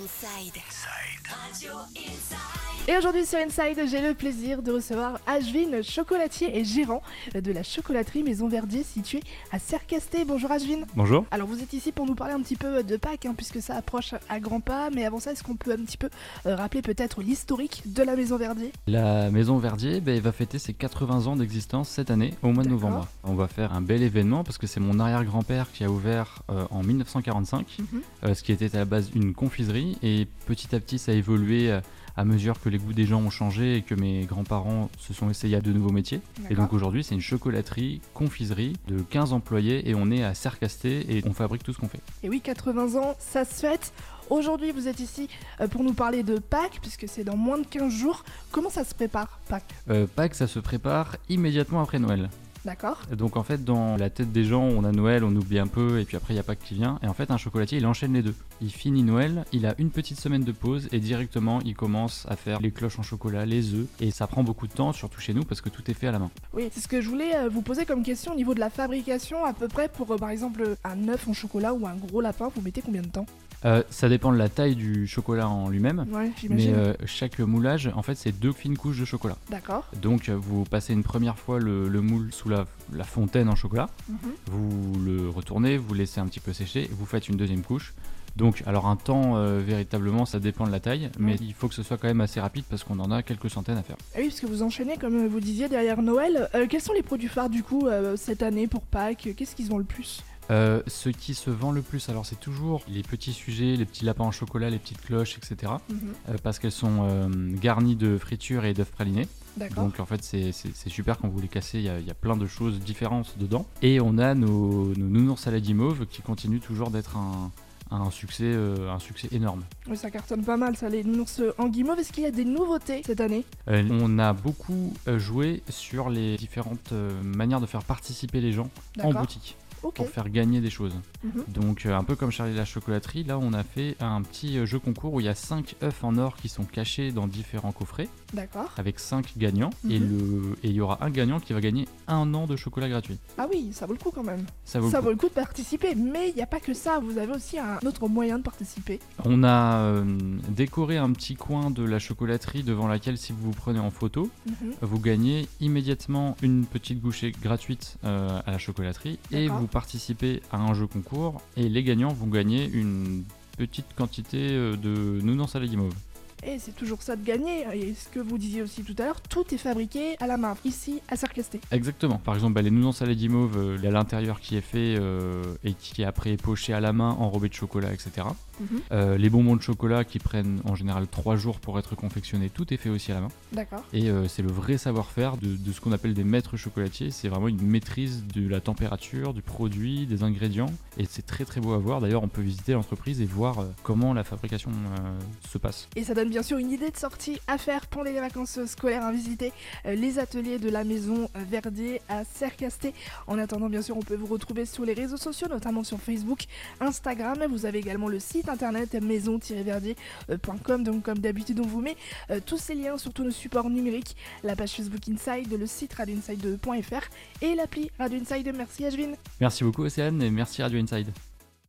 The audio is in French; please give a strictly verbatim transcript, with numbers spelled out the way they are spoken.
Inside. Radio Inside. Et aujourd'hui sur Inside, j'ai le plaisir de recevoir Ashvin, chocolatier et gérant de la chocolaterie Maison Verdier située à Sercasté. Bonjour Ashvin. Bonjour. Alors vous êtes ici pour nous parler un petit peu de Pâques, hein, puisque ça approche à grands pas. Mais avant ça, est-ce qu'on peut un petit peu euh, rappeler peut-être l'historique de la Maison Verdier ? La Maison Verdier bah, va fêter ses quatre-vingts ans d'existence cette année, au mois de D'accord. novembre. On va faire un bel événement parce que c'est mon arrière-grand-père qui a ouvert euh, en dix-neuf cent quarante-cinq, Mhm. euh, ce qui était à la base une confiserie. Et petit à petit, ça a évolué euh, à mesure que les goûts des gens ont changé et que mes grands-parents se sont essayés à de nouveaux métiers. Et donc aujourd'hui, c'est une chocolaterie, confiserie de quinze employés et on est à Sercasté et on fabrique tout ce qu'on fait. Et oui, quatre-vingts ans, ça se fête. Aujourd'hui, vous êtes ici euh, pour nous parler de Pâques, puisque c'est dans moins de quinze jours. Comment ça se prépare, Pâques ? Euh, Pâques, ça se prépare immédiatement après Noël. D'accord ? Donc en fait dans la tête des gens on a Noël, on oublie un peu et puis après il n'y a Pâques qui vient. Et en fait un chocolatier il enchaîne les deux. Il finit Noël, il a une petite semaine de pause et directement il commence à faire les cloches en chocolat, les œufs. Et ça prend beaucoup de temps, surtout chez nous parce que tout est fait à la main. Oui, c'est ce que je voulais euh, vous poser comme question au niveau de la fabrication. À peu près pour, euh, par exemple, un œuf en chocolat ou un gros lapin, vous mettez combien de temps ? Euh, ça dépend de la taille du chocolat en lui-même. Ouais, Mais j'imagine. euh, chaque moulage en fait c'est deux fines couches de chocolat. D'accord. Donc euh, vous passez une première fois le, le moule sous la, la fontaine en chocolat. Mhm. Vous le retournez, vous laissez un petit peu sécher, vous faites une deuxième couche. Donc, alors un temps, euh, véritablement, ça dépend de la taille, mais Ouais. il faut que ce soit quand même assez rapide parce qu'on en a quelques centaines à faire. Ah oui, parce que vous enchaînez, comme vous disiez, derrière Noël. Euh, quels sont les produits phares, du coup, euh, cette année pour Pâques ? Qu'est-ce qu'ils ont le plus ? Euh, ce qui se vend le plus, alors c'est toujours les petits sujets, les petits lapins en chocolat, les petites cloches, et cetera. Mhm. Euh, parce qu'elles sont euh, garnies de fritures et d'œufs pralinés. D'accord. Donc en fait c'est, c'est, c'est super quand vous les cassez, il y, a- il y a plein de choses différentes dedans. Et on a nos, nos nounours à la guimauve qui continuent toujours d'être un, un, succès, euh, un succès énorme. Oui, ça cartonne pas mal, ça, les nounours en guimauve. Est-ce qu'il y a des nouveautés cette année ? Euh, on a beaucoup euh, joué sur les différentes euh, manières de faire participer les gens en D'accord. boutique Ok. pour faire gagner des choses. Mhm. Donc euh, un peu comme Charlie la chocolaterie, là on a fait un petit euh, jeu concours où il y a cinq œufs en or qui sont cachés dans différents coffrets D'accord. avec cinq gagnants Mhm. et le et il y aura un gagnant qui va gagner un an de chocolat gratuit. Ah oui, ça vaut le coup quand même. Ça vaut le Ça coup. vaut le coup de participer, mais il n'y a pas que ça, vous avez aussi un autre moyen de participer. On a euh, décoré un petit coin de la chocolaterie devant laquelle si vous vous prenez en photo, Mhm. vous gagnez immédiatement une petite bouchée gratuite euh, à la chocolaterie et D'accord. vous participez à un jeu concours et les gagnants vont gagner une petite quantité euh, de nounours à la guimauve. Et c'est toujours ça de gagner, et ce que vous disiez aussi tout à l'heure, tout est fabriqué à la main, ici à Sercasté. Exactement. Par exemple, bah, les nounours à la guimauve, euh, il y a l'intérieur qui est fait euh, et qui est après poché à la main, enrobé de chocolat, et cetera. Mhm. Euh, les bonbons de chocolat qui prennent en général trois jours pour être confectionnés, tout est fait aussi à la main. D'accord. Et euh, c'est le vrai savoir-faire de, de ce qu'on appelle des maîtres chocolatiers. C'est vraiment une maîtrise de la température, du produit, des ingrédients. Et c'est très très beau à voir. D'ailleurs, on peut visiter l'entreprise et voir euh, comment la fabrication euh, se passe. Et ça donne bien sûr une idée de sortie à faire pendant les vacances scolaires, à visiter euh, les ateliers de la Maison Verdier à Sercasté. En attendant, bien sûr, on peut vous retrouver sur les réseaux sociaux, notamment sur Facebook, Instagram. Vous avez également le site internet maison tiret verdier point com. Donc comme d'habitude, on vous met euh, tous ces liens sur tous nos supports numériques, la page Facebook Inside, le site radio inside point f r et l'appli Radio Inside. Merci Ashvin. Merci beaucoup Océane et merci Radio Inside.